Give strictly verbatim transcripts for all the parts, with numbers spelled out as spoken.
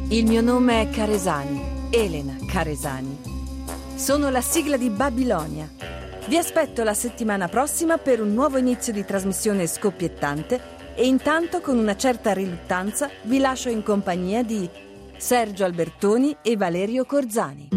Il mio nome è Caresani, Elena Caresani. Sono la sigla di Babilonia. Vi aspetto la settimana prossima per un nuovo inizio di trasmissione scoppiettante e intanto, con una certa riluttanza, vi lascio in compagnia di Sergio Albertoni e Valerio Corzani.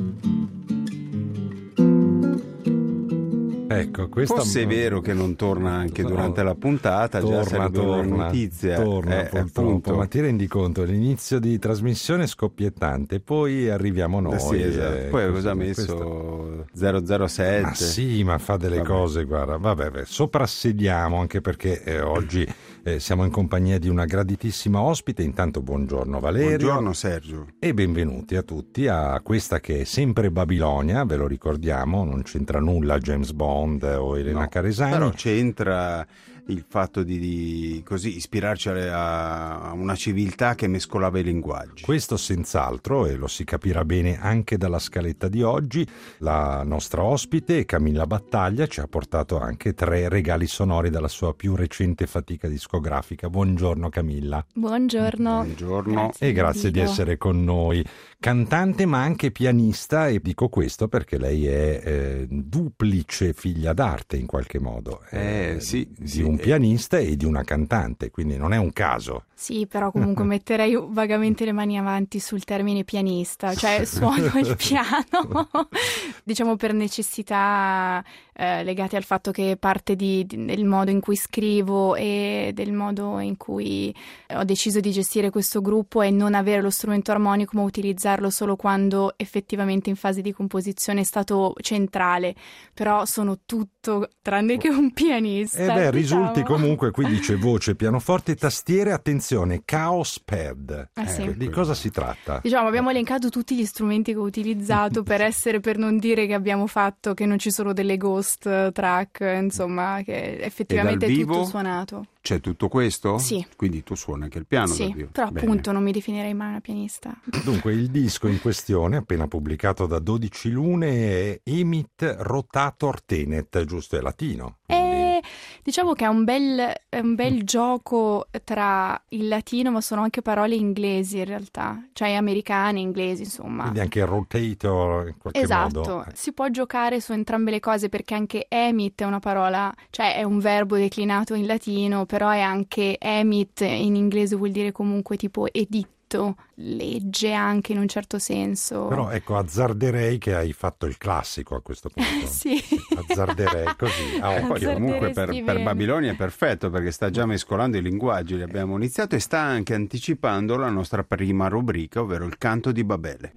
Ecco, questa Fosse m- vero che non torna anche no, durante la puntata, torna, già sarebbe torna, una notizia. Torna, eh, purtroppo, ma ti rendi conto, l'inizio di trasmissione scoppiettante, poi arriviamo noi. Eh sì, esatto. eh, Poi così, cosa ha messo? questo... zero zero sette. Ma sì, ma fa delle vabbè. cose, guarda, vabbè, beh, soprassediamo, anche perché eh, oggi eh, siamo in compagnia di una graditissima ospite. Intanto buongiorno Valerio. Buongiorno Sergio. E benvenuti a tutti a questa che è sempre Babilonia, ve lo ricordiamo, non c'entra nulla James Bond o Elena No, Caresani. Però c'entra il fatto di, di così ispirarci a, a una civiltà che mescolava i linguaggi. Questo senz'altro, e lo si capirà bene anche dalla scaletta di oggi. La nostra ospite Camilla Battaglia ci ha portato anche tre regali sonori dalla sua più recente fatica discografica. Buongiorno Camilla. Buongiorno. Buongiorno. Grazie, E grazie di Dio. essere con noi. Cantante ma anche pianista, e dico questo perché lei è eh, duplice figlia d'arte in qualche modo. Eh, sì, di sì, un eh. pianista e di una cantante, quindi non è un caso. Sì, però comunque metterei vagamente le mani avanti sul termine pianista, cioè suono il piano, diciamo per necessità eh, legate al fatto che parte di, di, del modo in cui scrivo e del modo in cui ho deciso di gestire questo gruppo e non avere lo strumento armonico ma utilizzarlo solo quando effettivamente in fase di composizione è stato centrale, però sono tutto tranne che un pianista. E beh, diciamo. risulti comunque, qui dice voce, pianoforte, tastiere, attenzione, Chaos Pad. Eh sì. Eh, di cosa si tratta? Diciamo, abbiamo elencato tutti gli strumenti che ho utilizzato per essere, per non dire che abbiamo fatto, che non ci sono delle ghost track, insomma, che effettivamente E dal è vivo? tutto suonato. C'è tutto questo? Sì. Quindi tu suoni anche il piano dal Sì, vivo. però Bene. appunto non mi definirei mai una pianista. Dunque, il disco in questione, appena pubblicato da dodici Lune, è Emit Rotator Tenet, giusto? È latino. E diciamo che è un bel, è un bel gioco tra il latino, ma sono anche parole inglesi in realtà, cioè americane, inglesi, insomma. Quindi anche rotator in qualche Esatto, modo. si può giocare su entrambe le cose perché anche emit è una parola, cioè è un verbo declinato in latino, però è anche emit in inglese, vuol dire comunque tipo editto, legge anche in un certo senso. Però ecco, azzarderei che hai fatto il classico a questo punto. Sì. Azzarderei così. a E poi occhio. comunque per, Azzarderesti per bene. Babilonia è perfetto perché sta già mescolando i linguaggi, li abbiamo iniziato, e sta anche anticipando la nostra prima rubrica, ovvero il canto di Babele.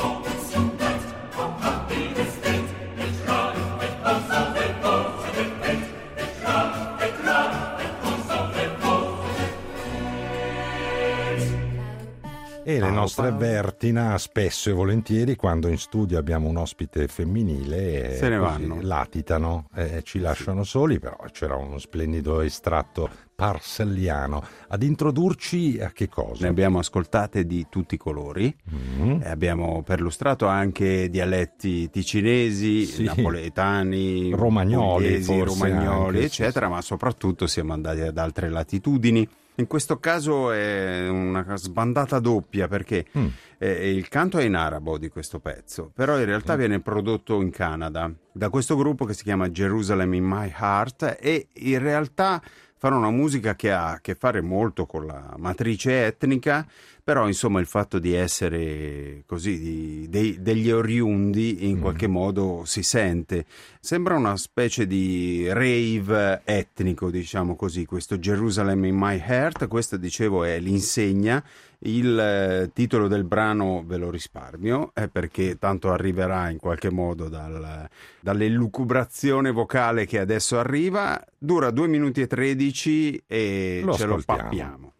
E le Pau, nostre pau. Vertina spesso e volentieri, quando in studio abbiamo un ospite femminile, eh, Se ne così vanno. latitano, eh, ci lasciano soli, però c'era uno splendido estratto parselliano. Ad introdurci a che cosa? Ne abbiamo ascoltate di tutti i colori, Mm. e abbiamo perlustrato anche dialetti ticinesi, Sì. napoletani, Romagnoli, pugliesi, forse romagnoli, anche, sì, eccetera, ma soprattutto siamo andati ad altre latitudini. In questo caso è una sbandata doppia perché Mm. eh, il canto è in arabo di questo pezzo, però in realtà viene prodotto in Canada da questo gruppo che si chiama Jerusalem in My Heart, e in realtà fanno una musica che ha a che fare molto con la matrice etnica, però insomma il fatto di essere così di, dei, degli oriundi in qualche modo si sente. Sembra una specie di rave etnico, diciamo così, questo Jerusalem in My Heart. Questa, dicevo, è l'insegna. Il eh, titolo del brano ve lo risparmio, eh, perché tanto arriverà in qualche modo dal, dall'elucubrazione vocale che adesso arriva. Dura due minuti e tredici e Lo ce lo ascoltiamo. pappiamo.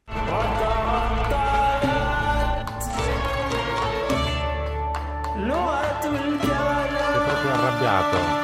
Sei proprio arrabbiato.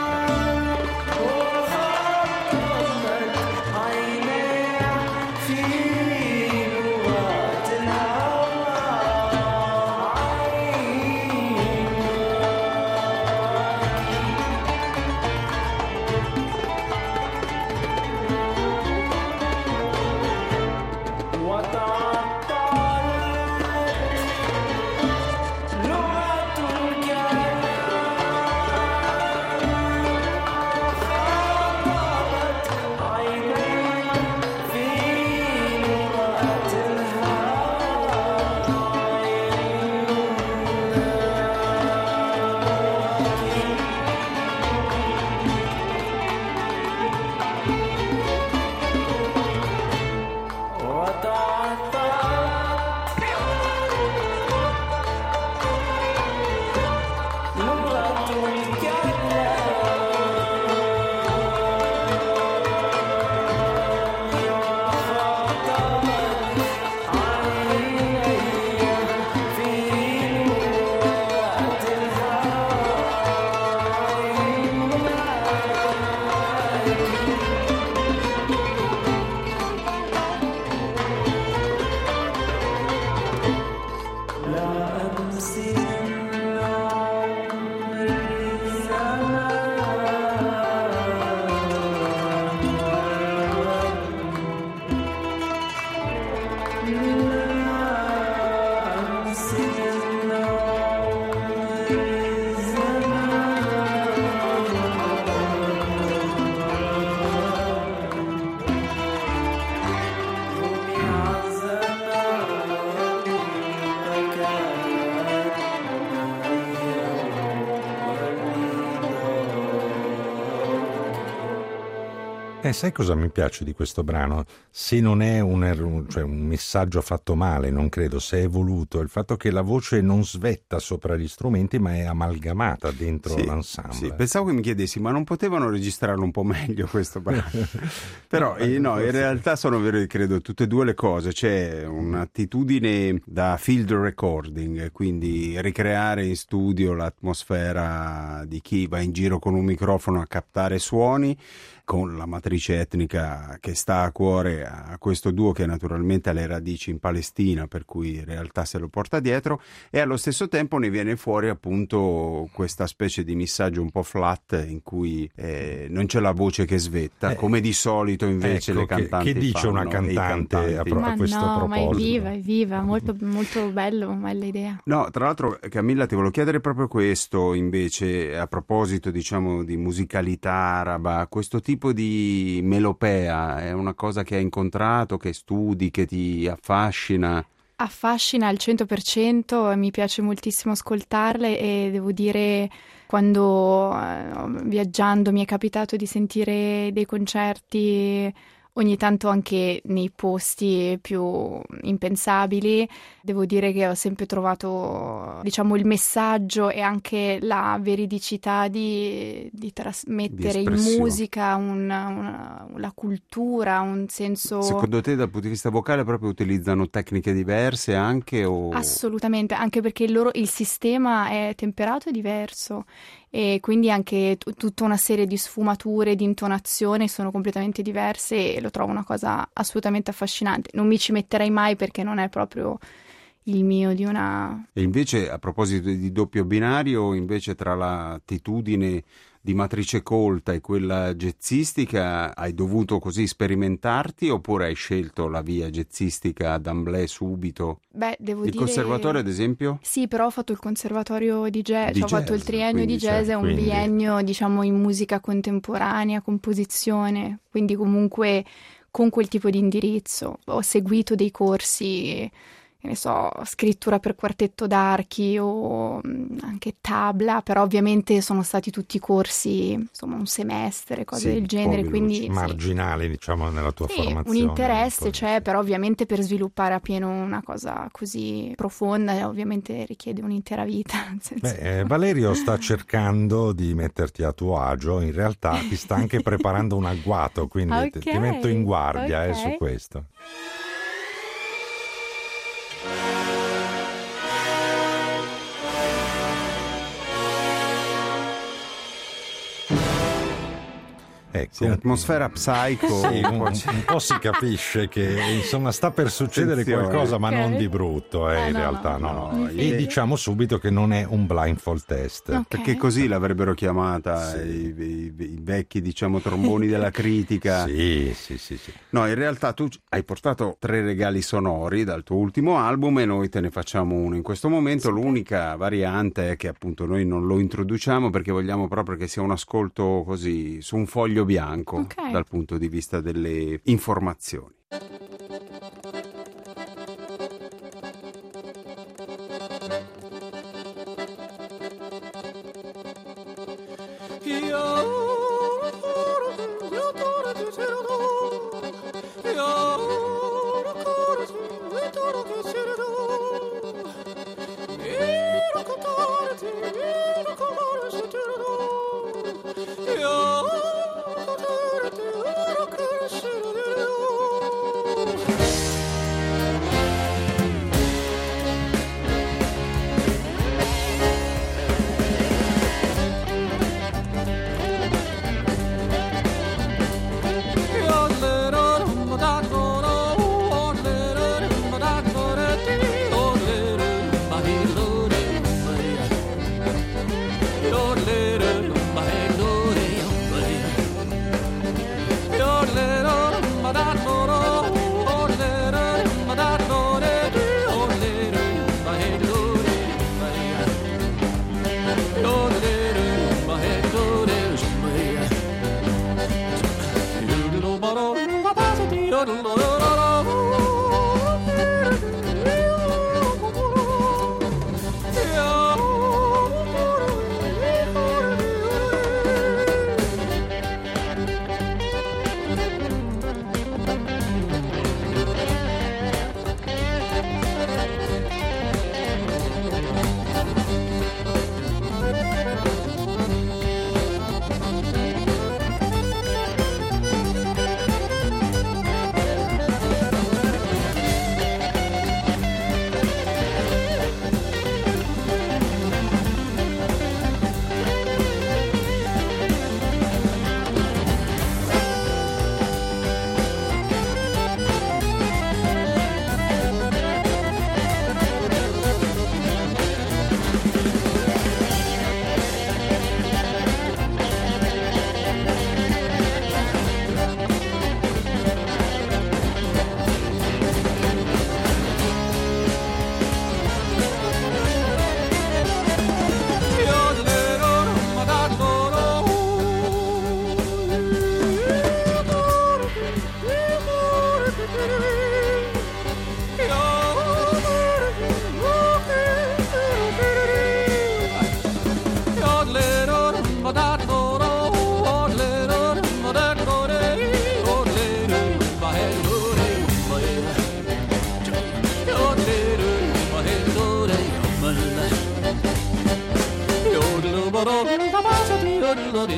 Eh, sai cosa mi piace di questo brano? Se non è un, er- cioè un messaggio fatto male, non credo, se è voluto, il fatto che la voce non svetta sopra gli strumenti ma è amalgamata dentro sì, l'ensemble. Sì, pensavo che mi chiedessi, ma non potevano registrarlo un po' meglio questo brano? Però eh, no, in realtà sono vere, credo, tutte e due le cose. C'è un'attitudine da field recording, quindi ricreare in studio l'atmosfera di chi va in giro con un microfono a captare suoni, con la matrice etnica che sta a cuore a questo duo che naturalmente ha le radici in Palestina, per cui in realtà se lo porta dietro, e allo stesso tempo ne viene fuori appunto questa specie di missaggio un po' flat in cui eh, non c'è la voce che svetta, eh, come di solito invece ecco, le cantanti che, che dice fanno, una cantante a, pro- ma a questo no, proposito? Ma è viva, è viva, molto, molto bello, bella idea. No, tra l'altro Camilla ti volevo chiedere proprio questo invece, a proposito diciamo di musicalità araba, questo tipo di melopea è una cosa che hai incontrato, che studi, che ti affascina? Affascina al cento per cento, mi piace moltissimo ascoltarle e devo dire quando eh, viaggiando mi è capitato di sentire dei concerti ogni tanto anche nei posti più impensabili, devo dire che ho sempre trovato, diciamo, il messaggio e anche la veridicità di, di trasmettere di in musica una, una, la cultura, un senso... Secondo te dal punto di vista vocale proprio utilizzano tecniche diverse anche? O... Assolutamente, anche perché il loro il sistema è temperato e diverso e quindi anche t- tutta una serie di sfumature, di intonazioni sono completamente diverse e lo trovo una cosa assolutamente affascinante. Non mi ci metterei mai perché non è proprio il mio di una... E invece a proposito di doppio binario, invece tra l'attitudine di matrice colta e quella jazzistica hai dovuto così sperimentarti oppure hai scelto la via jazzistica d'emblée subito? Beh, devo il dire... Il conservatorio ad esempio? Sì, però ho fatto il conservatorio di jazz, di cioè ho jazz, fatto il triennio di jazz e un quindi... biennio diciamo in musica contemporanea, composizione, quindi comunque con quel tipo di indirizzo. Ho seguito dei corsi... che ne so, scrittura per quartetto d'archi o anche tabla, però ovviamente sono stati tutti corsi, insomma un semestre, cose sì, del genere, quindi marginali sì. diciamo nella tua sì, formazione. Un interesse c'è, sì. Però ovviamente per sviluppare a pieno una cosa così profonda ovviamente richiede un'intera vita. Beh, eh, Valerio sta cercando di metterti a tuo agio, in realtà ti sta anche preparando un agguato, quindi okay, ti, ti metto in guardia okay. eh, su questo. Ecco. Sì, atmosfera psycho. Sì, un, un po' si capisce che insomma sta per succedere Attenzione. qualcosa, ma okay. non di brutto, eh, eh, in no, realtà no. no. no. E diciamo subito che non è un blindfold test. Okay. Perché così l'avrebbero chiamata sì. i, i, i vecchi, diciamo, tromboni della critica. Sì, sì, sì, sì. No, in realtà tu hai portato tre regali sonori dal tuo ultimo album e noi te ne facciamo uno in questo momento. Sì. L'unica variante è che appunto noi non lo introduciamo perché vogliamo proprio che sia un ascolto così su un foglio bianco. Okay. Dal punto di vista delle informazioni.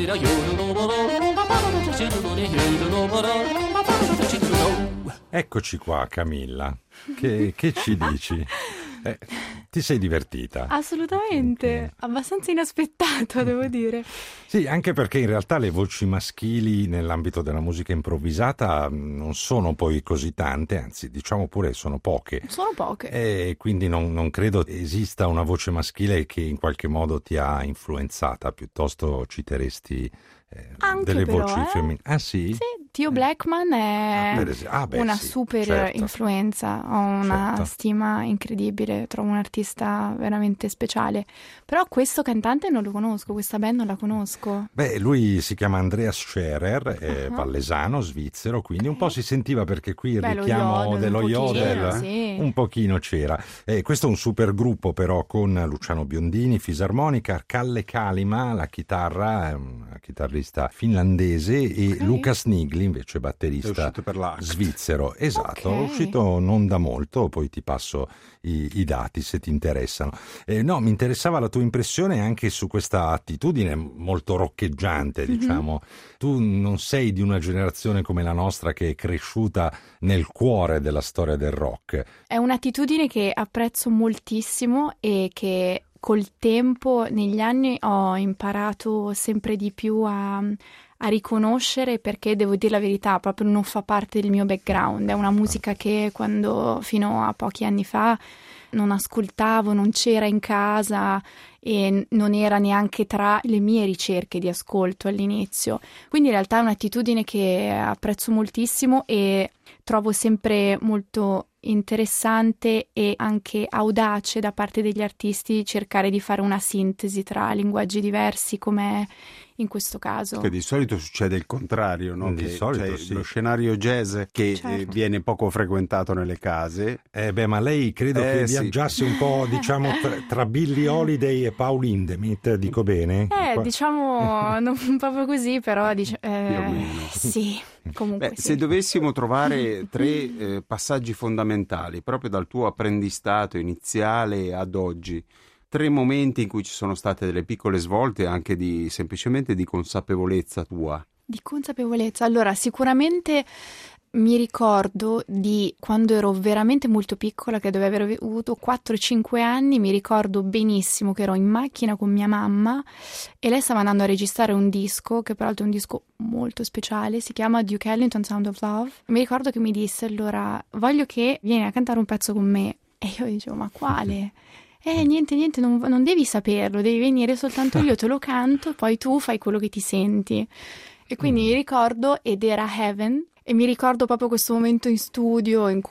Eccoci qua, Camilla. Che, che ci dici? Eh, ti sei divertita? Assolutamente, okay. Abbastanza inaspettato, devo dire. Sì, anche perché in realtà le voci maschili nell'ambito della musica improvvisata non sono poi così tante, anzi diciamo pure sono poche. Sono poche. E quindi non, non credo esista una voce maschile che in qualche modo ti ha influenzata, piuttosto citeresti eh, delle però, voci eh? femminili. Ah sì? Sì. Theo Blackman è ah, es- ah, beh, una sì, super certo. influenza, ho una certo. stima incredibile, trovo un artista veramente speciale. Però questo cantante non lo conosco, questa band non la conosco. Beh, lui si chiama Andreas Scherer, è Uh-huh. vallesano, svizzero, quindi okay. un po' si sentiva perché qui il Beh, richiamo yodel, dello un yodel pochino, sì. un pochino c'era. E questo è un super gruppo però con Luciano Biondini, fisarmonica, Kalle Kalima, la chitarra, è una chitarrista finlandese e okay. Lukas Nigli invece batterista per l'Act. svizzero. Esatto, okay. è uscito non da molto, poi ti passo i, i dati se ti interessano. Eh, no, mi interessava la tua impressione anche su questa attitudine molto roccheggiante, mm-hmm. diciamo. Tu non sei di una generazione come la nostra che è cresciuta nel cuore della storia del rock. È un'attitudine che apprezzo moltissimo e che col tempo, negli anni, ho imparato sempre di più a, a riconoscere, perché devo dire la verità, proprio non fa parte del mio background. È una musica che quando fino a pochi anni fa non ascoltavo, non c'era in casa e non era neanche tra le mie ricerche di ascolto all'inizio. Quindi in realtà è un'attitudine che apprezzo moltissimo e trovo sempre molto interessante e anche audace da parte degli artisti cercare di fare una sintesi tra linguaggi diversi, come in questo caso. Che di solito succede il contrario, no? Di che solito c'è sì. Lo scenario jazz che certo. eh, viene poco frequentato nelle case. Eh beh, ma lei credo eh, che sì. viaggiasse un po', diciamo, tra, tra Billie Holiday e Paul Hindemith, dico bene? Eh, Qua... diciamo, non proprio così, però dic- eh, Più o meno. Sì, comunque Beh, sì. Se dovessimo trovare tre eh, passaggi fondamentali proprio dal tuo apprendistato iniziale ad oggi, tre momenti in cui ci sono state delle piccole svolte anche di semplicemente di consapevolezza tua. Di consapevolezza. Allora, sicuramente mi ricordo di quando ero veramente molto piccola, che dovevo aver avuto quattro cinque anni, mi ricordo benissimo che ero in macchina con mia mamma e lei stava andando a registrare un disco, che peraltro è un disco molto speciale, si chiama Duke Ellington Sound of Love. Mi ricordo che mi disse: allora, voglio che vieni a cantare un pezzo con me. E io dicevo: ma quale? Eh, niente, niente, non, non devi saperlo, devi venire soltanto io, te lo canto, poi tu fai quello che ti senti. E quindi mm. mi ricordo, ed era Heaven, e mi ricordo proprio questo momento in studio in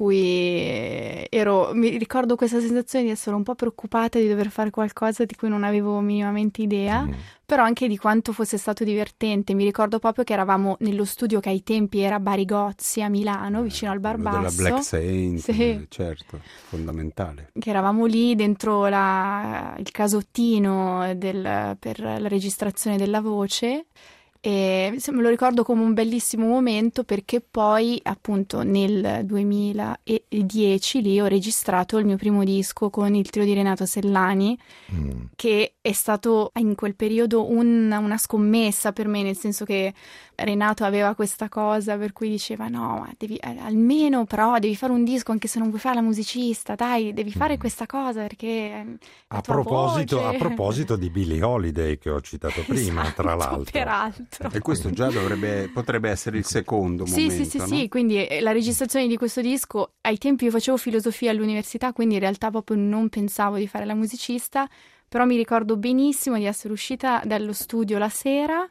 cui ero, mi ricordo questa sensazione di essere un po' preoccupata di dover fare qualcosa di cui non avevo minimamente idea, mm. però anche di quanto fosse stato divertente. Mi ricordo proprio che eravamo nello studio che ai tempi era Barigozzi a Milano, vicino al Bar Basso. Della Black Saint, sì. certo, fondamentale. Che eravamo lì dentro la, il casottino del, per la registrazione della voce. E me lo ricordo come un bellissimo momento, perché poi appunto nel duemiladieci lì ho registrato il mio primo disco con il trio di Renato Sellani, mm. che è stato in quel periodo un, una scommessa per me, nel senso che Renato aveva questa cosa per cui diceva: no, ma devi almeno però devi fare un disco anche se non vuoi fare la musicista, dai, devi fare mm. questa cosa perché a proposito, voce... a proposito di Billie Holiday che ho citato prima, esatto, tra l'altro peraltro. E questo già dovrebbe, potrebbe essere il secondo sì, momento. Sì, sì, no? sì, quindi la registrazione di questo disco, ai tempi io facevo filosofia all'università, quindi in realtà proprio non pensavo di fare la musicista, però mi ricordo benissimo di essere uscita dallo studio la sera,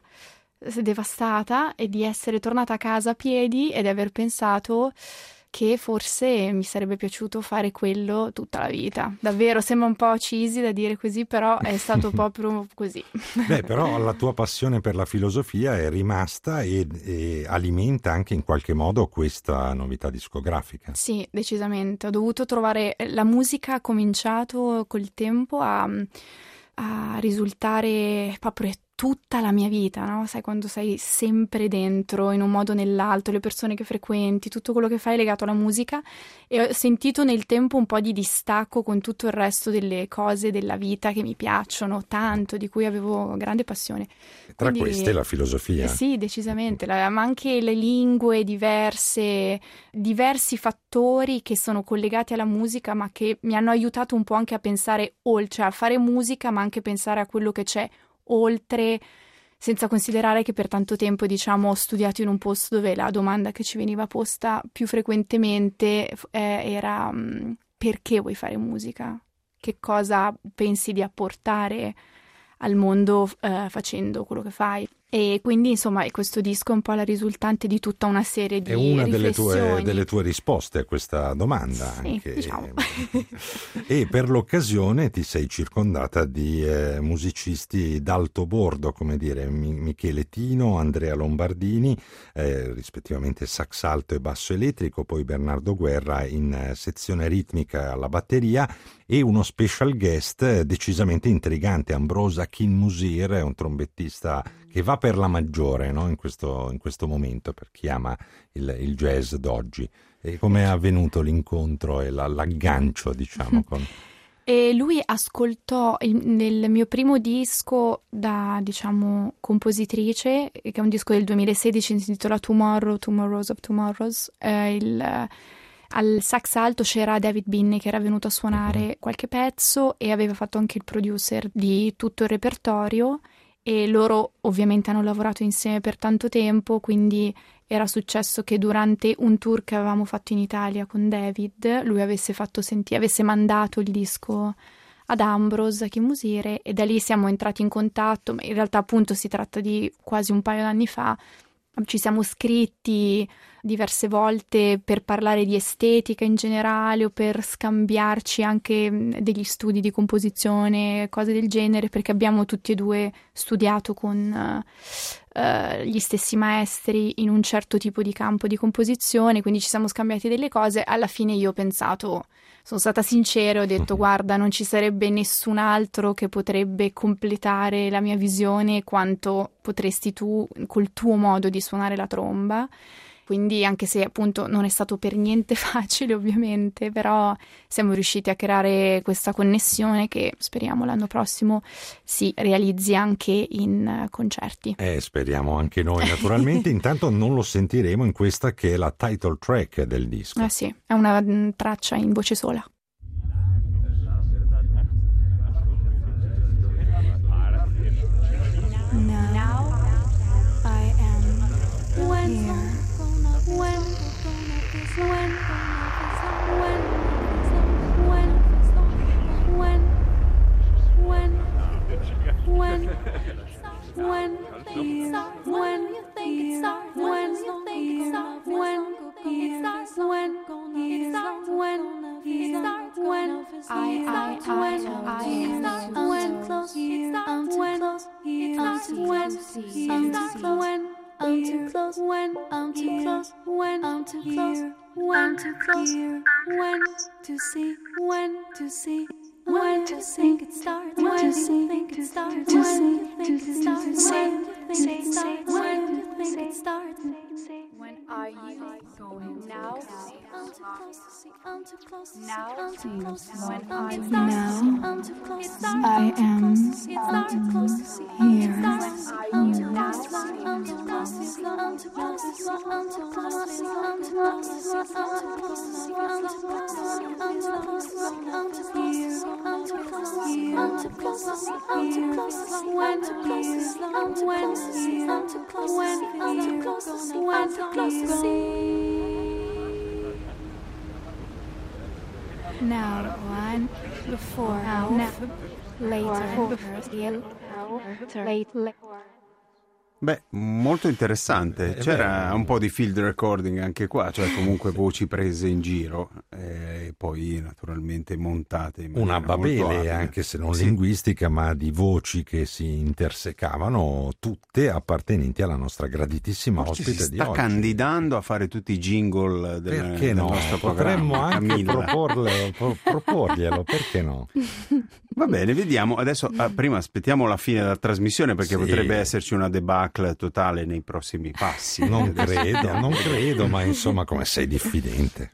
devastata, e di essere tornata a casa a piedi e di aver pensato che forse mi sarebbe piaciuto fare quello tutta la vita. Davvero, sembra un po' cheesy da dire così, però è stato proprio così. Beh, però la tua passione per la filosofia è rimasta e, e alimenta anche in qualche modo questa novità discografica. Sì, decisamente. Ho dovuto trovare... La musica ha cominciato col tempo a, a risultare proprio tutta la mia vita, no? Sai, quando sei sempre dentro in un modo o nell'altro, le persone che frequenti, tutto quello che fai è legato alla musica, e ho sentito nel tempo un po' di distacco con tutto il resto delle cose della vita che mi piacciono tanto, di cui avevo grande passione. Tra Quindi, queste la filosofia. Eh sì, decisamente, la, ma anche le lingue diverse, diversi fattori che sono collegati alla musica, ma che mi hanno aiutato un po' anche a pensare oltre, cioè a fare musica, ma anche pensare a quello che c'è oltre, senza considerare che per tanto tempo, diciamo, ho studiato in un posto dove la domanda che ci veniva posta più frequentemente eh, era mh, perché vuoi fare musica? Che cosa pensi di apportare al mondo eh, facendo quello che fai? E quindi, insomma, questo disco è un po' la risultante di tutta una serie di È una delle riflessioni. tue, delle tue risposte a questa domanda. Sì, anche. diciamo. E per l'occasione ti sei circondata di eh, musicisti d'alto bordo, come dire, Michele Tino, Andrea Lombardini, eh, rispettivamente sax alto e basso elettrico, poi Bernardo Guerra in eh, sezione ritmica alla batteria, e uno special guest eh, decisamente intrigante, Ambrosa Kinmusir, un trombettista che va per la maggiore, no? in, questo, in questo momento, per chi ama il, il jazz d'oggi. E come è avvenuto l'incontro e la, l'aggancio, diciamo? Con... E lui ascoltò il, nel mio primo disco da, diciamo, compositrice, che è un disco del duemilasedici, si intitola Tomorrow, Tomorrows of Tomorrows. Eh, il, al sax alto c'era David Binney, che era venuto a suonare uh-huh. qualche pezzo e aveva fatto anche il producer di tutto il repertorio. E loro ovviamente hanno lavorato insieme per tanto tempo, quindi era successo che durante un tour che avevamo fatto in Italia con David, lui avesse fatto sentire, avesse mandato il disco ad Ambrose Kinmusir, e da lì siamo entrati in contatto. Ma in realtà appunto si tratta di quasi un paio d'anni fa. Ci siamo scritti diverse volte per parlare di estetica in generale o per scambiarci anche degli studi di composizione, cose del genere, perché abbiamo tutti e due studiato con uh, gli stessi maestri in un certo tipo di campo di composizione, quindi ci siamo scambiati delle cose. Alla fine io ho pensato, sono stata sincera, ho detto guarda, non ci sarebbe nessun altro che potrebbe completare la mia visione quanto potresti tu col tuo modo di suonare la tromba. Quindi, anche se appunto non è stato per niente facile ovviamente, però siamo riusciti a creare questa connessione che speriamo l'anno prossimo si realizzi anche in concerti. Eh, speriamo anche noi naturalmente. Intanto non lo sentiremo in questa che è la title track del disco. Eh sì, è una m, traccia in voce sola. Now I am here. When, when, when, when, when, when, when, when, when, when you think it starts, when you think it starts, when it starts, when it starts, when it starts, when I, I, I, I start, when close, it starts, when it starts, when it starts, when. I'm too close, when I'm too close, when I'm too close, when too close, when to see, when to see, when to think it starts, when to think it starts, to see, to starts, when to think it starts, when to think it starts. When are you going now? I'm too close to see, I'm too close to see, I'm too close to see, when are you now? I'm too close to see, I am here. I'm too close to see, I'm too close to see, I'm too close to see, I'm too close to see, I'm too close to see, I'm too close to see, I'm too close to see, I'm too close to see, I'm too close to see, I'm too close to see, I'm too close to see, I'm too close to see, I'm too close to see, when too close to see, I'm too close to see, I'm too close to see, I'm too close to see, I'm too close to see. Now one, before, now, later, later. Beh, molto interessante. C'era un po' di field recording anche qua, cioè comunque voci prese in giro e poi naturalmente montate in una babele, abile. Anche se non sì. linguistica, ma di voci che si intersecavano, tutte appartenenti alla nostra graditissima Forse ospite si di sta oggi. candidando a fare tutti i jingle del, Perché del no? nostro Potremmo programma. anche Camilla. proporle, pro- proporglielo, perché no? Va bene, vediamo. Adesso ah, prima aspettiamo la fine della trasmissione perché Sì. potrebbe esserci una debacle totale nei prossimi passi. Non credo, non credo, ma insomma, come sei diffidente.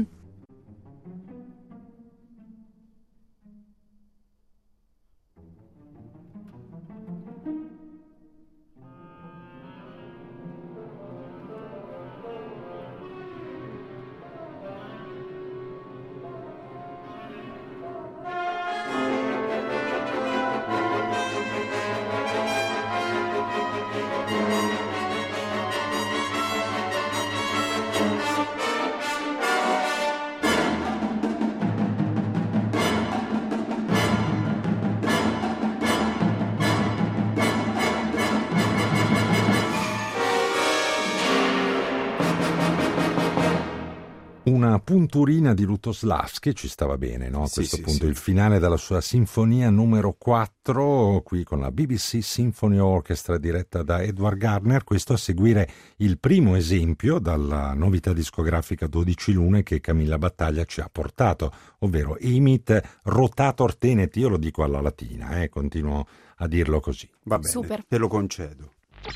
Una punturina di Lutosławski ci stava bene, no? A Sì, questo sì, punto sì. il finale della sua sinfonia numero quattro, qui con la B B C Symphony Orchestra diretta da Edward Gardner. Questo a seguire il primo esempio dalla novità discografica dodici lune che Camilla Battaglia ci ha portato, ovvero Imit Rotator Tenet. Io lo dico alla latina, eh, continuo a dirlo così. Va bene, Super. te lo concedo.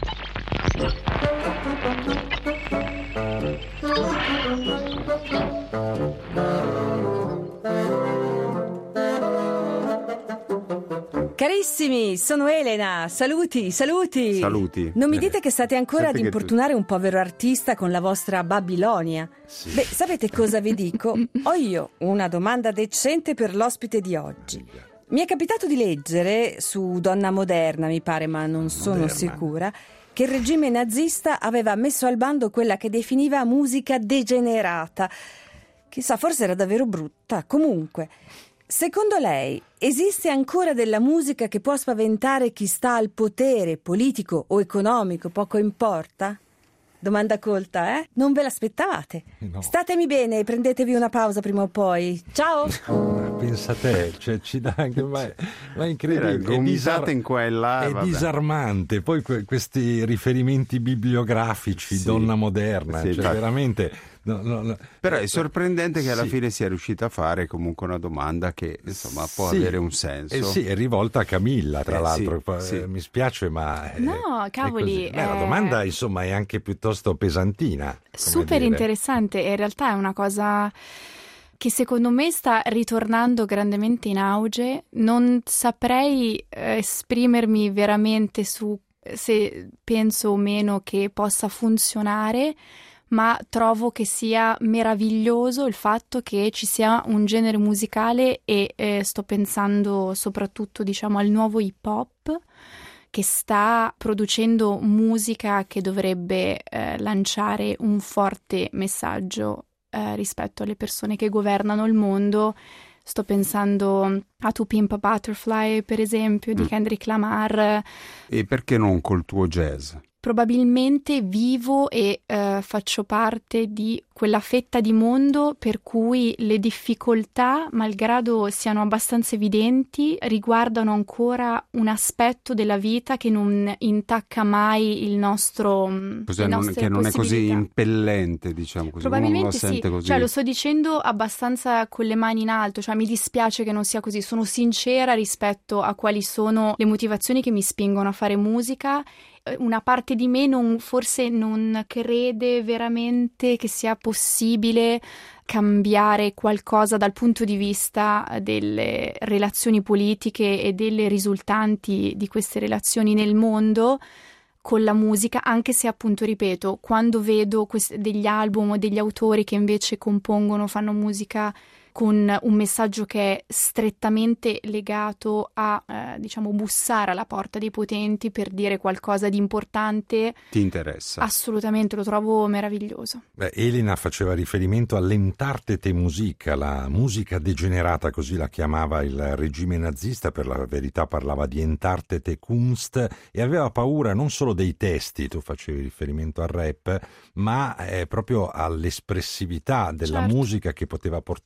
Carissimi, sono Elena. Saluti, saluti. Saluti. Non mi Eh, dite che state ancora senti ad che tu- importunare un povero artista con la vostra Babilonia. Sì. Beh, sapete cosa vi dico? Ho io una domanda decente per l'ospite di oggi. Mi è capitato di leggere su Donna Moderna, mi pare, ma non sono Moderna. sicura, che il regime nazista aveva messo al bando quella che definiva musica degenerata. Chissà, forse era davvero brutta. Comunque, secondo lei esiste ancora della musica che può spaventare chi sta al potere politico o economico, poco importa? Domanda colta, eh? Non ve l'aspettavate? No. Statemi bene e prendetevi una pausa prima o poi. Ciao! Pensa te, cioè, ci dà anche, ma, ma è incredibile, Era è, gomitate disar- in qua e là, è vabbè. disarmante. Poi que- questi riferimenti bibliografici, Sì. Donna Moderna, Sì, cioè infatti. veramente. No, no, no. Però è sorprendente che alla Sì. fine sia riuscita a fare comunque una domanda che insomma può Sì. avere un senso. Eh sì, è rivolta a Camilla, tra Eh, l'altro. sì, Poi, sì. eh, Mi spiace, ma. eh, No, è cavoli, così. Beh, la eh, domanda, insomma, è anche piuttosto pesantina. come Super dire. interessante, e in realtà è una cosa che secondo me sta ritornando grandemente in auge. Non saprei eh, esprimermi veramente su se penso o meno che possa funzionare, ma trovo che sia meraviglioso il fatto che ci sia un genere musicale e eh, sto pensando soprattutto, diciamo, al nuovo hip hop che sta producendo musica che dovrebbe eh, lanciare un forte messaggio eh, rispetto alle persone che governano il mondo. Sto pensando a To Pimp a Butterfly, per esempio, di Mm. Kendrick Lamar. E perché non col tuo jazz? Probabilmente vivo e eh, faccio parte di quella fetta di mondo per cui le difficoltà, malgrado siano abbastanza evidenti, riguardano ancora un aspetto della vita che non intacca mai il nostro Cos'è, le non- nostre che non è così possibilità. impellente, diciamo così. Uno non la Probabilmente sì, sente così. cioè lo sto dicendo abbastanza con le mani in alto, cioè mi dispiace che non sia così, sono sincera rispetto a quali sono le motivazioni che mi spingono a fare musica. Eh, Una parte di me non, forse non crede veramente che sia possibile cambiare qualcosa dal punto di vista delle relazioni politiche e delle risultanti di queste relazioni nel mondo con la musica, anche se appunto, ripeto, quando vedo quest- degli album o degli autori che invece compongono, fanno musica con un messaggio che è strettamente legato a, eh, diciamo, bussare alla porta dei potenti per dire qualcosa di importante, Ti interessa? assolutamente lo trovo meraviglioso. Beh, Elena faceva riferimento all'Entartete Musica, la musica degenerata, così la chiamava il regime nazista, per la verità parlava di Entartete Kunst e aveva paura non solo dei testi, tu facevi riferimento al rap, ma eh, proprio all'espressività della Certo. musica che poteva portare. Vengo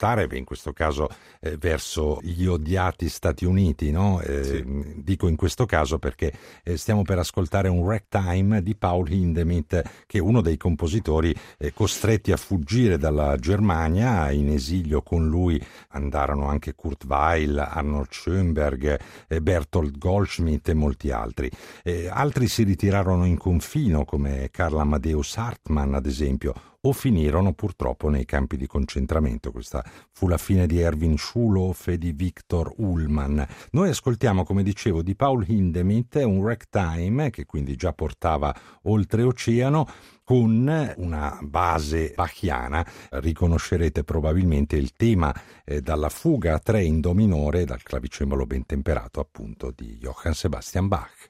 in questo caso eh, verso gli odiati Stati Uniti, no? Eh, sì. Dico in questo caso perché eh, stiamo per ascoltare un ragtime di Paul Hindemith, che è uno dei compositori eh, costretti a fuggire dalla Germania. In esilio con lui andarono anche Kurt Weill, Arnold Schoenberg, eh, Bertolt Goldschmidt e molti altri. Eh, altri si ritirarono in confino come Karl Amadeus Hartmann, ad esempio, o finirono purtroppo nei campi di concentramento. Questa fu la fine di Erwin Schulhoff e di Victor Ullmann. Noi ascoltiamo, come dicevo, di Paul Hindemith un ragtime che quindi già portava oltreoceano, con una base bachiana. Riconoscerete probabilmente il tema eh, dalla fuga a tre in do minore dal clavicembalo ben temperato, appunto, di Johann Sebastian Bach.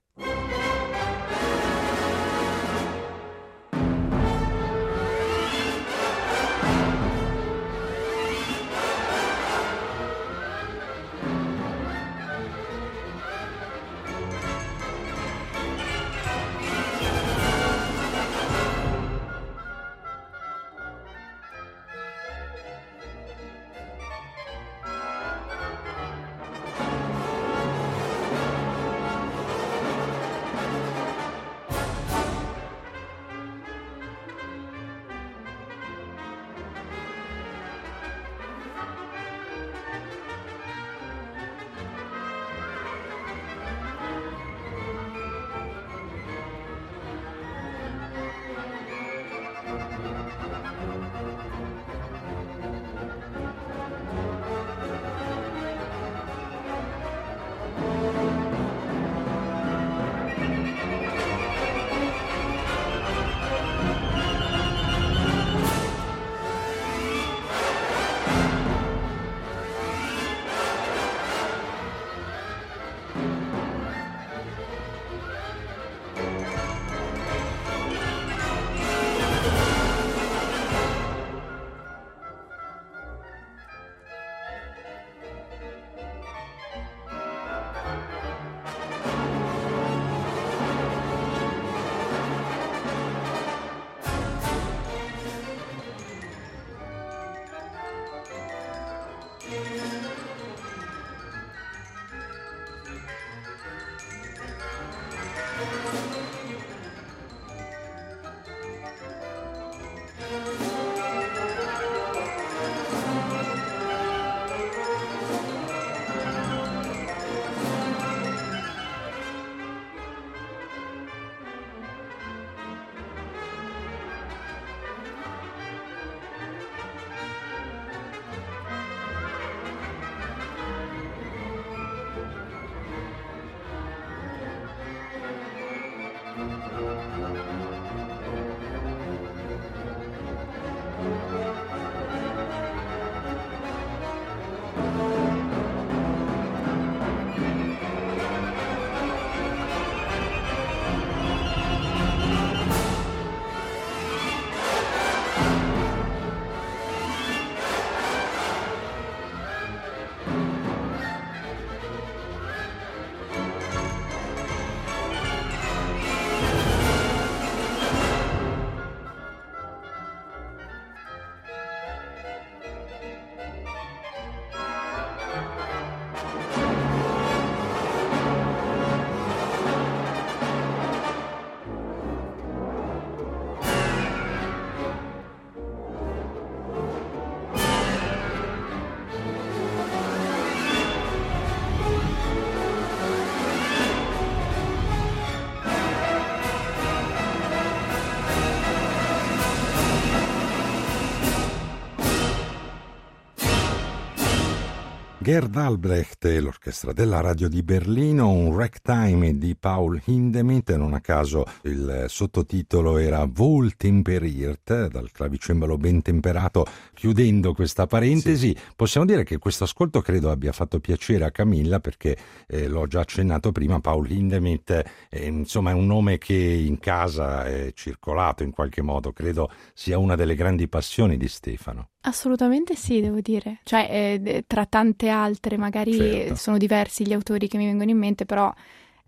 Gerd Albrecht e l'orchestra della radio di Berlino, un ragtime di Paul Hindemith. Non a caso il sottotitolo era Wohl temperiert, dal clavicembalo ben temperato. Chiudendo questa parentesi, sì, possiamo dire che questo ascolto credo abbia fatto piacere a Camilla, perché eh, l'ho già accennato prima, Paul Hindemith eh, insomma è un nome che in casa è circolato in qualche modo, credo sia una delle grandi passioni di Stefano. Assolutamente sì, devo dire. Cioè, eh, tra tante altre, magari certo, sono diversi gli autori che mi vengono in mente, però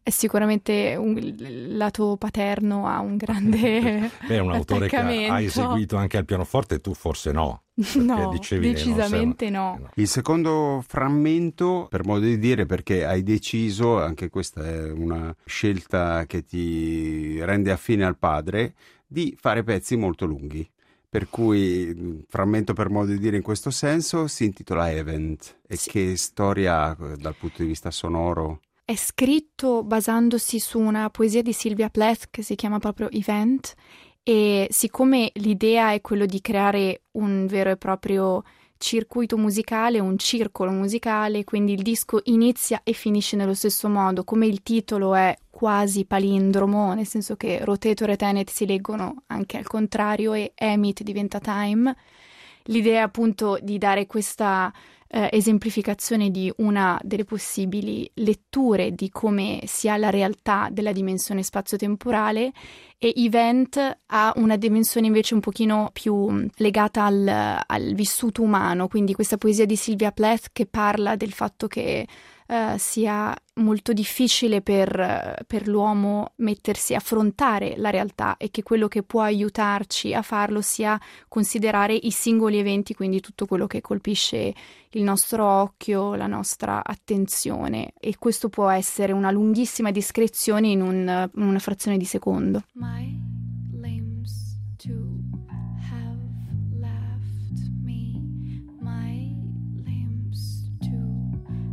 È sicuramente un, il lato paterno ha un grande Beh, è un autore che ha eseguito anche al pianoforte, tu forse no. No, dicevi, decisamente no. no. Il secondo frammento, per modo di dire, perché hai deciso, anche questa è una scelta che ti rende affine al padre, di fare pezzi molto lunghi. Per cui il frammento, per modo di dire in questo senso, si intitola Event. E sì. Che storia ha dal punto di vista sonoro? È scritto basandosi su una poesia di Sylvia Plath che si chiama proprio Event, e siccome l'idea è quello di creare un vero e proprio circuito musicale, un circolo musicale, quindi il disco inizia e finisce nello stesso modo, come il titolo è quasi palindromo, nel senso che Rotator e Tenet si leggono anche al contrario e Emit diventa Time. L'idea è appunto di dare questa eh, esemplificazione di una delle possibili letture di come sia la realtà della dimensione spazio-temporale, e Event ha una dimensione invece un pochino più legata al, al vissuto umano, quindi questa poesia di Sylvia Plath che parla del fatto che Uh, sia molto difficile per, per l'uomo mettersi a affrontare la realtà, e che quello che può aiutarci a farlo sia considerare i singoli eventi, quindi tutto quello che colpisce il nostro occhio, la nostra attenzione, e questo può essere una lunghissima descrizione in, un, in una frazione di secondo. My limbs too have left me, my limbs too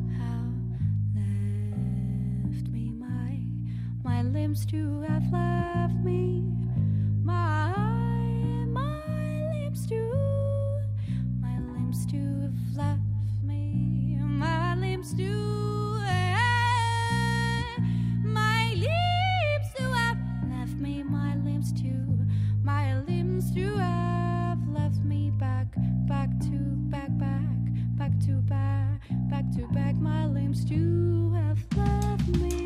My limbs too have left me. My, my limbs too. My limbs too have left me. My limbs too. My limbs too have left me. My limbs too. My limbs too have left me. Back, back to back, back, back to back, back to back. My limbs too have left me.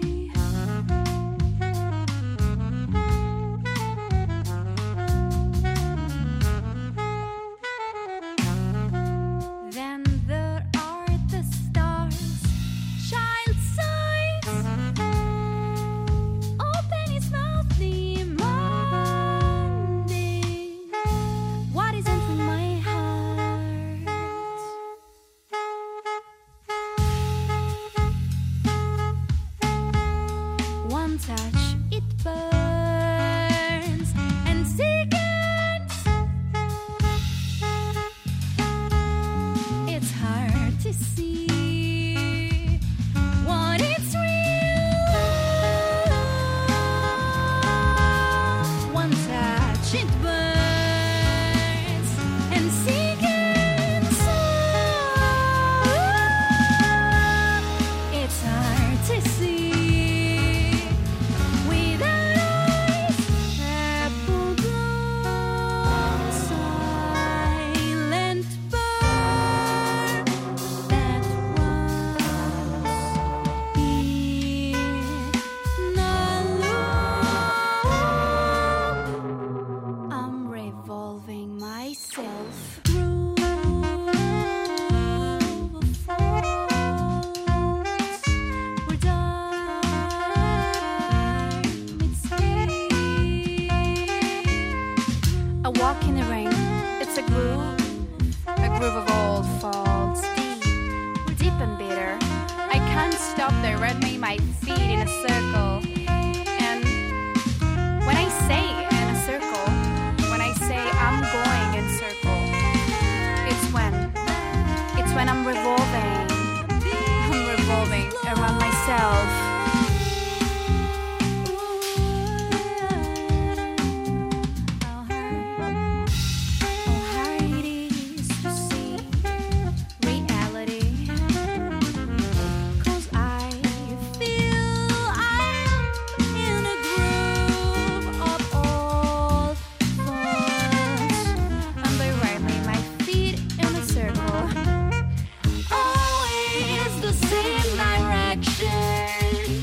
Same direction.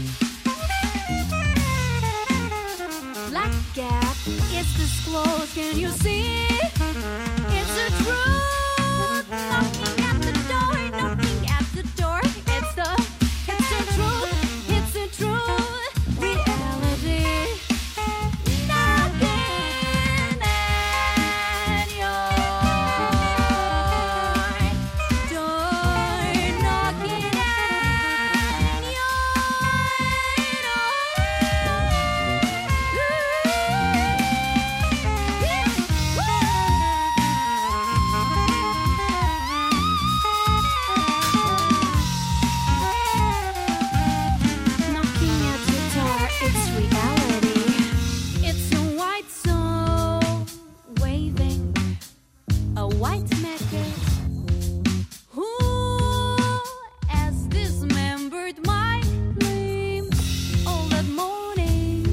a white maggot who has dismembered my claim. All that morning,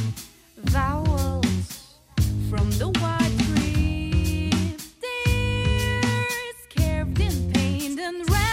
vowels from the white tree, tears carved in paint and red.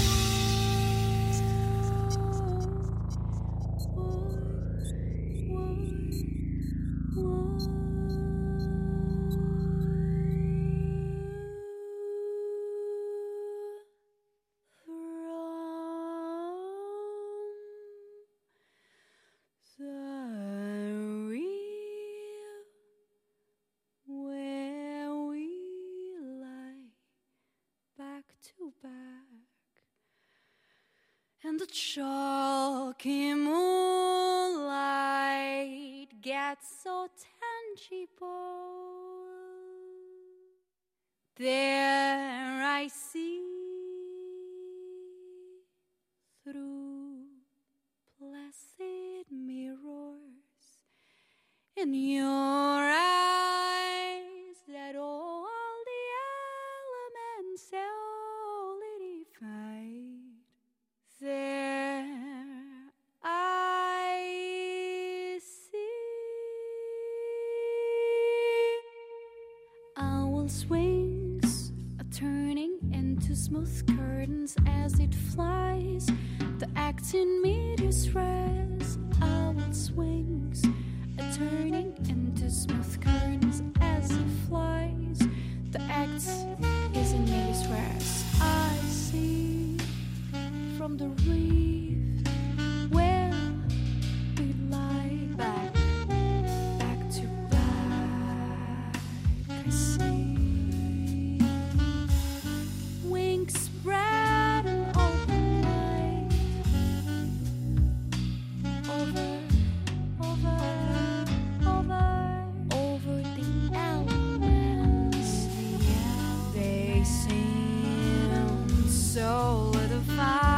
To back, and the chalky moonlight gets so tangible. There I see through placid mirrors in your eyes that all the elements there I see owl's wings are turning into smooth curtains as it flies. The act in me distress. Owl's wings are turning into smooth curtains as it flies. The act is in me distress. I see from the reef where we lie back, back to back. I see wings spread and open wide over, over, over, over the elements. They seem solidified.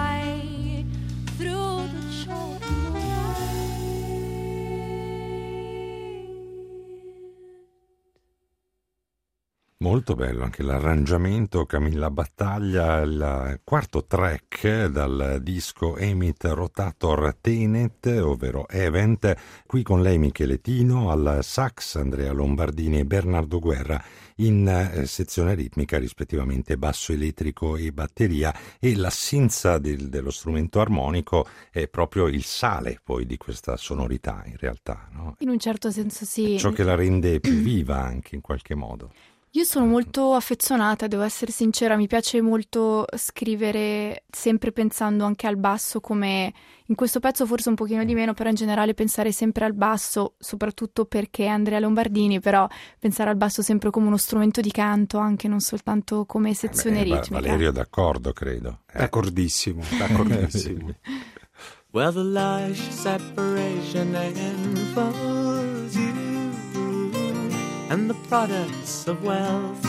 Molto bello anche l'arrangiamento, Camilla Battaglia, il quarto track dal disco Emit Rotator Tenet, ovvero Event, qui con lei Michele Tino, al sax Andrea Lombardini e Bernardo Guerra, in eh, sezione ritmica rispettivamente basso elettrico e batteria, e l'assenza del, dello strumento armonico è proprio il sale poi di questa sonorità in realtà, no? In un certo senso sì. Ciò che la rende più viva anche in qualche modo. Io sono molto affezionata, devo essere sincera, mi piace molto scrivere sempre pensando anche al basso, come in questo pezzo forse un pochino di meno, però in generale pensare sempre al basso, soprattutto perché è Andrea Lombardini, però pensare al basso sempre come uno strumento di canto, anche non soltanto come sezione eh beh, ritmica. Valerio d'accordo, credo. Eh. D'accordissimo, d'accordissimo. Well, the large separation enfolds you, and the products of wealth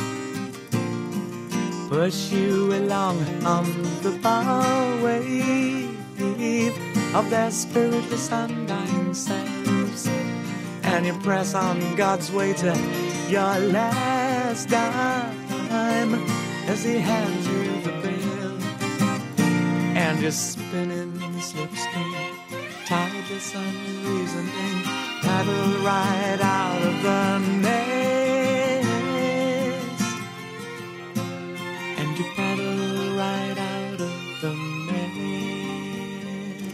push you along on the byway of their spiritless undying selves, and you press on God's way to your last dime as he hands you the bill, and you're spinning the slipstream, tideless, unreasoning, paddle right out of the maze, and you paddle right out of the maze.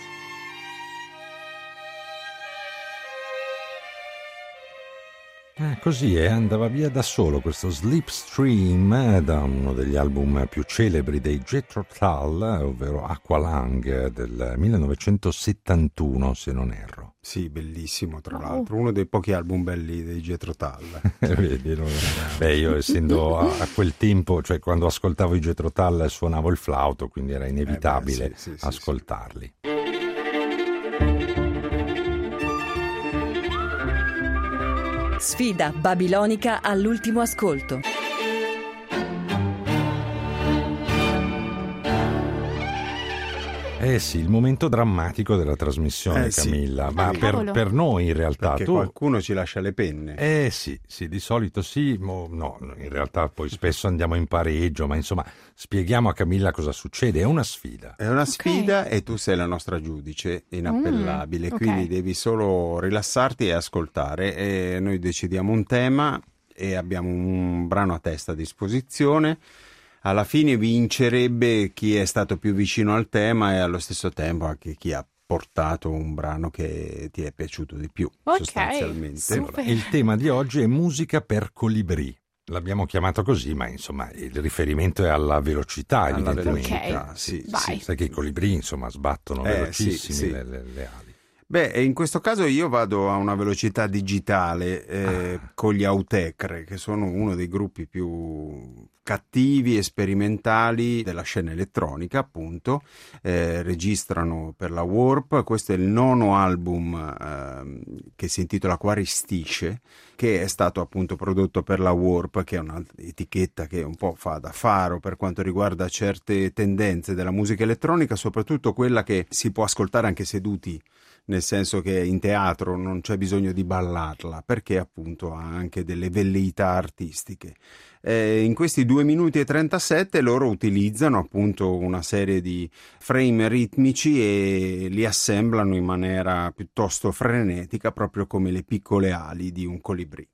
Eh, così è, andava via da solo questo Slipstream da uno degli album più celebri dei Jethro Tull, ovvero Aqualung del millenovecentosettantuno, se non erro. Sì, bellissimo, tra l'altro, uno dei pochi album belli dei Jethro Tull. Vedi, no? Beh, io essendo a, a quel tempo, cioè quando ascoltavo i Jethro Tull suonavo il flauto, quindi era inevitabile eh beh, sì, sì, ascoltarli. Sì, sì. Sfida babilonica all'ultimo ascolto. Eh sì, il momento drammatico della trasmissione, Eh sì. Camilla, ma Ah, per, cavolo. per noi in realtà Perché tu... qualcuno ci lascia le penne. Eh sì, sì, di solito sì, mo- no, in realtà poi spesso andiamo in pareggio, ma insomma spieghiamo a Camilla cosa succede, è una sfida. È una sfida e tu sei la nostra giudice inappellabile, Mm, ok. quindi devi solo rilassarti e ascoltare. E noi decidiamo un tema e abbiamo un brano a testa a disposizione. Alla fine vincerebbe chi è stato più vicino al tema e allo stesso tempo anche chi ha portato un brano che ti è piaciuto di più, Ok, sostanzialmente. super. Il tema di oggi è musica per colibrì. L'abbiamo chiamato così, ma insomma il riferimento è alla velocità, Alla evidentemente. velocità, Ok, sì, vai. sì. Sai che i colibrì insomma sbattono Eh, velocissimi sì, sì. Le, le- le ali. Beh, in questo caso io vado a una velocità digitale eh, Ah. con gli Autechre, che sono uno dei gruppi più cattivi e sperimentali della scena elettronica, appunto. Eh, registrano per la Warp. Questo è il nono album ehm, che si intitola Quaristisce, che è stato appunto prodotto per la Warp, che è un'etichetta che un po' fa da faro per quanto riguarda certe tendenze della musica elettronica, soprattutto quella che si può ascoltare anche seduti, nel senso che in teatro non c'è bisogno di ballarla, perché appunto ha anche delle velleità artistiche. Eh, in questi due minuti e trentasette loro utilizzano appunto una serie di frame ritmici e li assemblano in maniera piuttosto frenetica, proprio come le piccole ali di un colibrì.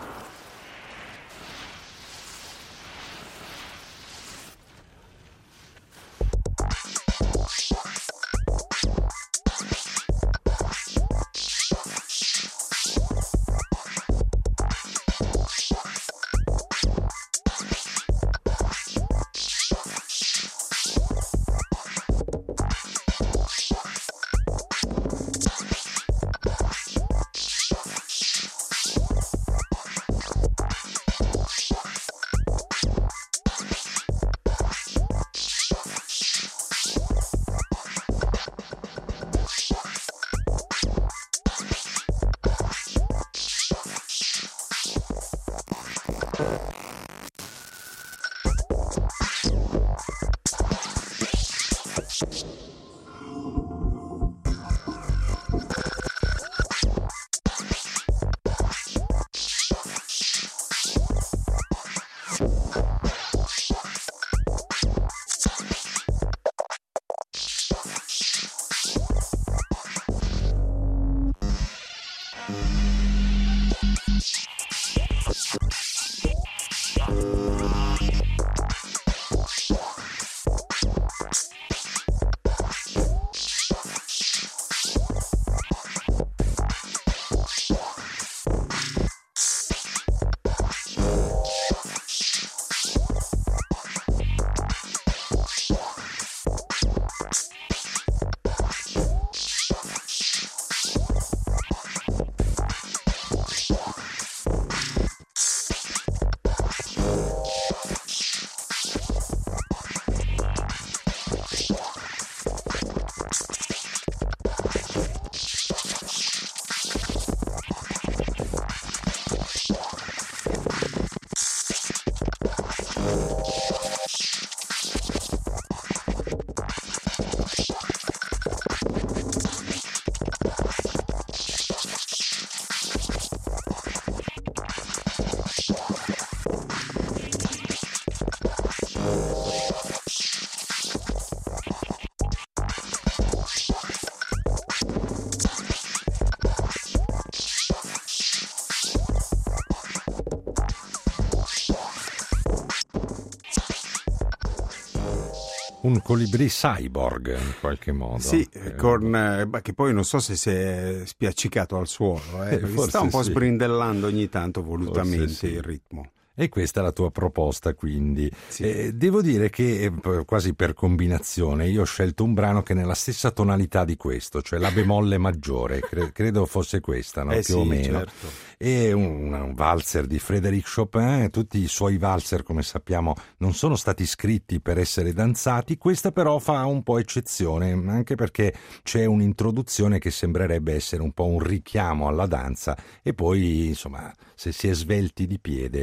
Un colibrì cyborg in qualche modo. Sì, Eh, con, eh, beh, che poi non so se si è spiaccicato al suolo, eh, Eh, perché forse sta un po' sì. sbrindellando ogni tanto volutamente Forse sì. il ritmo. E questa è la tua proposta, quindi. Sì. Eh, devo dire che eh, p- quasi per combinazione io ho scelto un brano che è nella stessa tonalità di questo, cioè la bemolle maggiore, cre- credo fosse questa, no? Eh più sì, o meno. certo. E un, un valzer di Frédéric Chopin. Tutti i suoi valzer, come sappiamo, non sono stati scritti per essere danzati. Questa però fa un po' eccezione, anche perché c'è un'introduzione che sembrerebbe essere un po' un richiamo alla danza, e poi insomma, se si è svelti di piede si può anche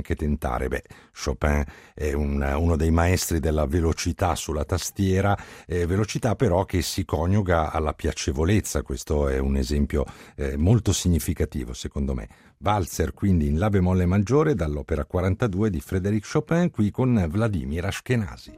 anche tentare. Beh, Chopin è un, uno dei maestri della velocità sulla tastiera, eh, velocità però che si coniuga alla piacevolezza. Questo è un esempio eh, molto significativo secondo me. Valzer quindi in La bemolle maggiore dall'opera quarantadue di Frédéric Chopin, qui con Vladimir Ashkenazy.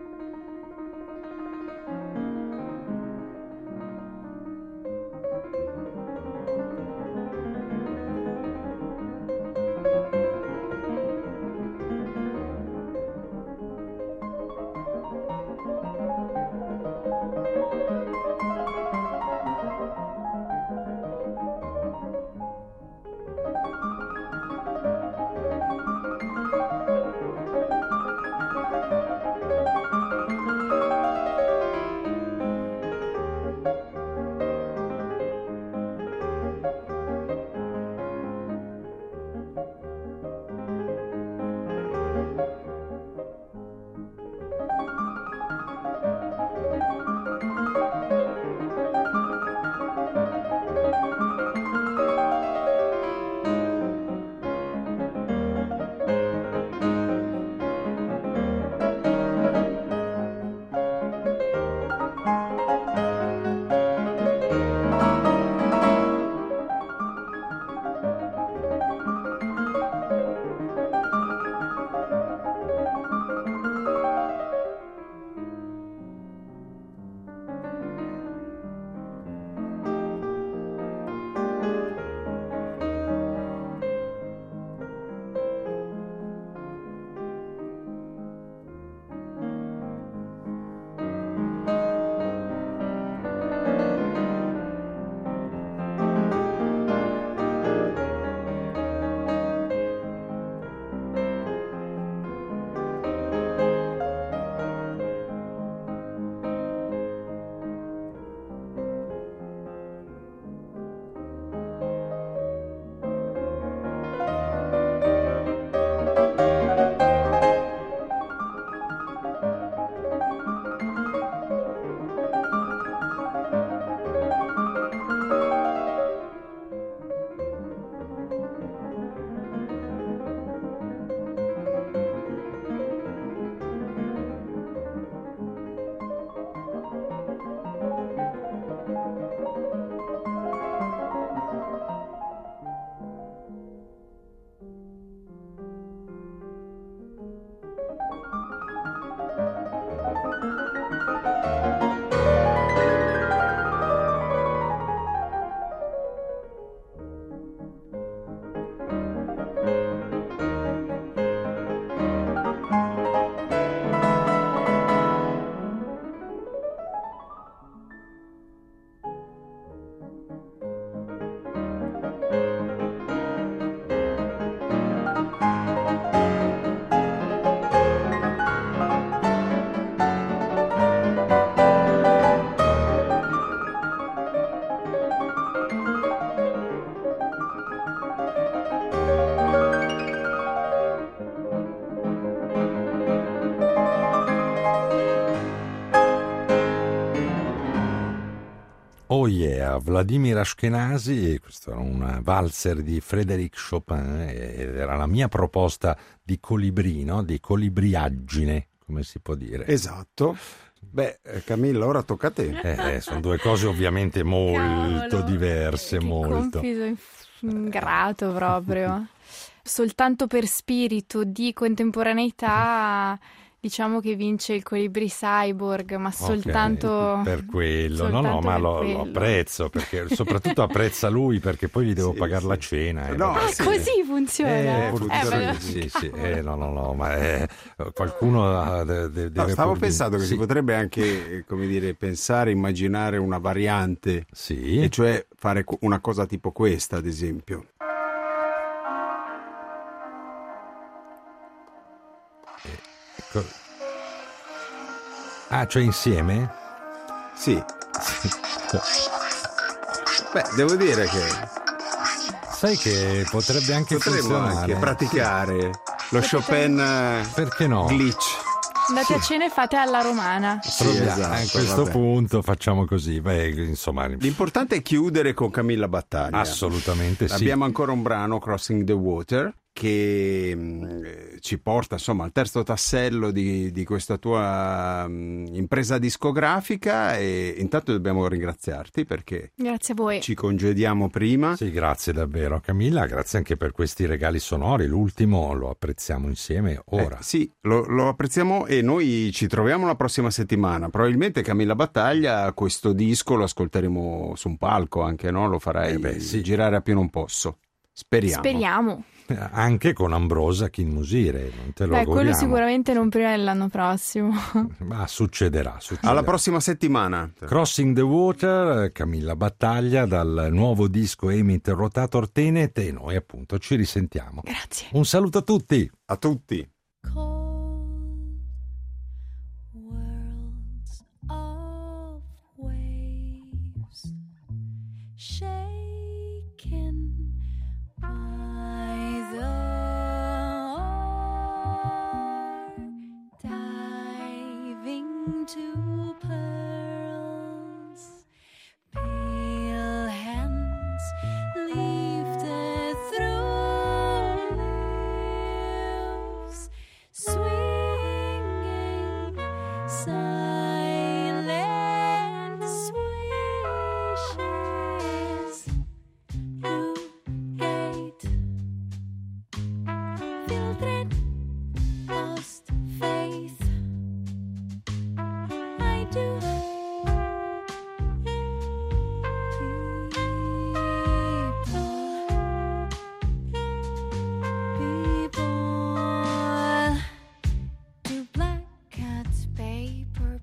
Oh yeah, Vladimir Ashkenazy, questo era un valzer di Frédéric Chopin ed era la mia proposta di colibrino, di colibriaggine, come si può dire. Esatto. Beh, Camilla, ora tocca a te. Eh, sono due cose ovviamente molto Cavolo, diverse, che molto. compito ingrato proprio. Soltanto per spirito di contemporaneità diciamo che vince il Colibri Cyborg, ma soltanto okay, per quello. No, no, ma lo, lo apprezzo, perché soprattutto apprezza lui, perché poi gli devo sì, pagare sì. la cena. Eh, No, ah, sì. così funziona. Eh, Eh, sì, funziona sì, così. sì, eh, no, no, no, ma eh, qualcuno eh, de- de- No, deve stavo pur di- pensando che sì, si potrebbe anche, eh, come dire, pensare, immaginare una variante, sì. e cioè fare co- una cosa tipo questa, ad esempio. Ecco. Ah, cioè insieme? Sì. Beh, devo dire che Sai che potrebbe anche potremmo funzionare. anche praticare lo Chopin eh, Perché no? glitch. Andate a cena e fate alla romana. Sì, Proviamo. esatto, a questo vabbè. punto facciamo così. Beh, insomma, L'importante è chiudere con Camilla Battaglia. assolutamente sì. Abbiamo ancora un brano, Crossing the Water, che mh, ci porta insomma al terzo tassello di, di questa tua mh, impresa discografica, e intanto dobbiamo ringraziarti perché Grazie a voi. ci congediamo prima. Sì, grazie davvero Camilla, grazie anche per questi regali sonori, l'ultimo lo apprezziamo insieme ora. Eh, sì, lo, lo apprezziamo e noi ci troviamo la prossima settimana. Probabilmente Camilla Battaglia questo disco lo ascolteremo su un palco anche, no? Lo farai Eh beh, sì. girare a più non posso. Speriamo. Speriamo. Anche con Ambrosa Chinmusire, non te lo Beh, auguriamo. quello sicuramente non prima dell'anno prossimo. Ma succederà, succederà. Alla prossima settimana. Crossing the Water, Camilla Battaglia dal nuovo disco Emit Rotator Tenet, e noi appunto ci risentiamo. Grazie. Un saluto a tutti. A tutti. Cold worlds of waves shaken by the diving to pearls, pale hands lifted through leaves, swinging silent swishes. You gate, feel dread, lost faith. I do. People, people do black cats paper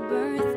birthday.